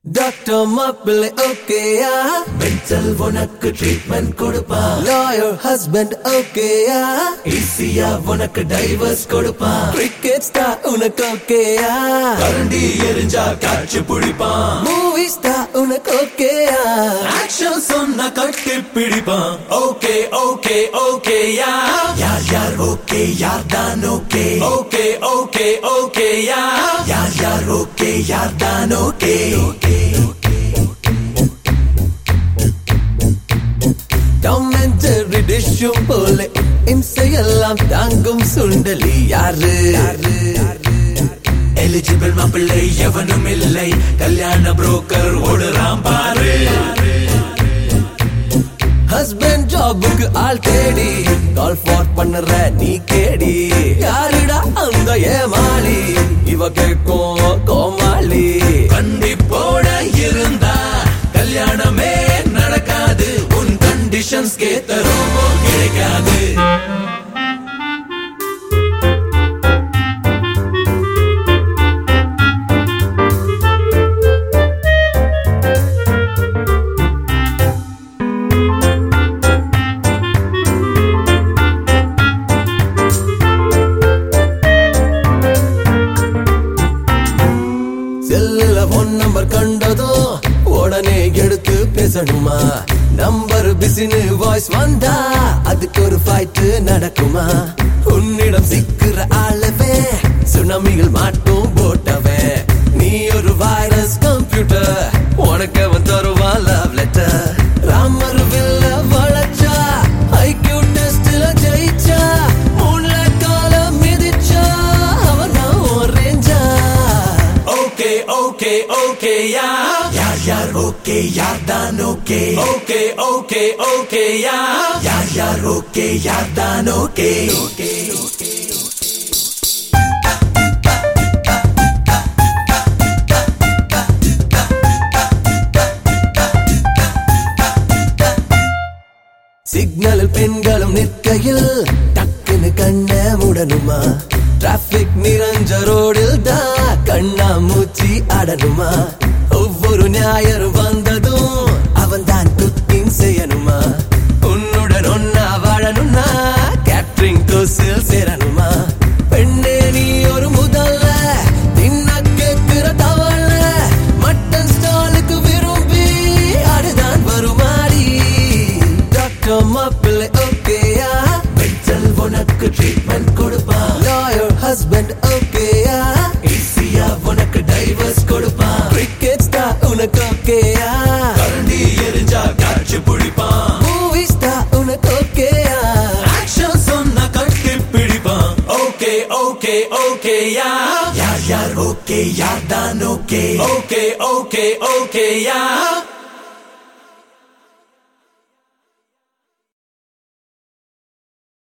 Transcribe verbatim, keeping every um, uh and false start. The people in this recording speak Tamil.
டாக்டர் மாப்பிள்ளை ஓகேயா, மென்டல் உனக்கு ட்ரீட்மெண்ட் கொடுப்பான். லாயர் ஹஸ்பண்ட் ஓகேயா, ஈஸியா உனக்கு டைவர்ஸ் கொடுப்பான். கிரிக்கெட் ஸ்டார் உனக்கு ஓகேயா, கரண்டி எரிஞ்சா காட்சி பிடிப்பான். மூவி ஸ்டார் உனக்கு ஓகேயா, ஆக்ஷன் சொன்ன கட்டி பிடிப்பான். ஓகே ஓகே ஓகேயா, யார் யார் ஓகே யார் தான் ஓகே. ஓகே ஓகே ஓகேயா, யார் யார் ஓகே யார் தான் ஓகே. டாம் அண்ட் ஜெர்ரி டிஷ்ஷும் போல இம்சையெல்லாம் தாங்கும் சுண்டலி யாரு? எலிஜிபிள் மாப்பிள்ளை எவனும் இல்லை, கல்யாண புரோக்கர் ஓடுறான் பாரு. ஹஸ்பண்ட் ஜாபுக்கு ஆள் தேடி கால் ஃபார் பண்ணுற நீ கேடி, யாருடா அந்த ஏமாளி? இவ கேட்கும் கோமாளி. கண்டிப்போட இருந்தா கல்யாணமே நடக்காது, உன் கண்டிஷன்ஸ் கேத்த ரோபோ கிடைக்காது. செல்லுல போன் நம்பர் கண்டதோ உடனே எடுத்து பேசணுமா? நம்பர் பிசினு வாய்ஸ் வந்தா அதுக்கு ஒரு ஃபைட் நடக்குமா? உன்னிடம் சிக்கிற ஆளவே சுனாமிகள் மாட்டும் போட்டவே, நீ ஒரு வைரஸ் கம்ப்யூட்டர், உனக்கு அவன் தருவா லவ் லெட்டர். ராமர் வில்ல வளச்சா, ஐக்யூ டெஸ்ட்ல ஜெயிச்சா, மூணு கால மிதிச்சா, அவன் தான் ஒரேஞ்சா. ஓகே ஓகே ஓகேயா, யார் யார் ஓகே யார் தான் ஓகே. ஓகே ஓகே ஓகேயா, யார் யார் ஓகே யார் தான் ஓகே. சிக்னலில் பெண்களும் நிற்கையில் டக்குன்னு கண்ண முடனுமா? டிராபிக் நிறைஞ்ச ரோடில் தான் கண்ணா மூச்சி அடனுமா? ஒவ்வொரு ஞாயிறு வந்ததும் அவன் தான் குக்கிங் செய்யணுமா? உன்னுடன் ஒன்னா வாழணும்னா கேட்டரிங் கோர்ஸில் சேரணுமா? பெண்ணே நீ ஒரு முதல்ல தின்ன கேட்கிற தவள, மட்டன் ஸ்டாலுக்கு விரும்பி அதுதான் வருமாடி. டாக்டர் மாப்பிள்ளை ஓகேயா, மென்டல் உனக்கு ட்ரீட்மெண்ட் கொடுப்பான். லாயர் ஹஸ்பண்ட் ஓகேயா, ஈஸியா உனக்கு டைவர்ஸ் கொடுப்பான். கிரிக்கெட் ஸ்டார் உனக்கு ஓகேயா, கரண்டி எரிஞ்சா காட்சி பிடிப்பான். மூவி ஸ்டார் உனக்கு ஓகேயா, ஆக்ஷன் சொன்ன கட்டி பிடிப்பான். ஓகே ஓகே ஓகேயா, யார் யார் ஓகே யார் தான் ஓகே. ஓகே ஓகே ஓகேயா,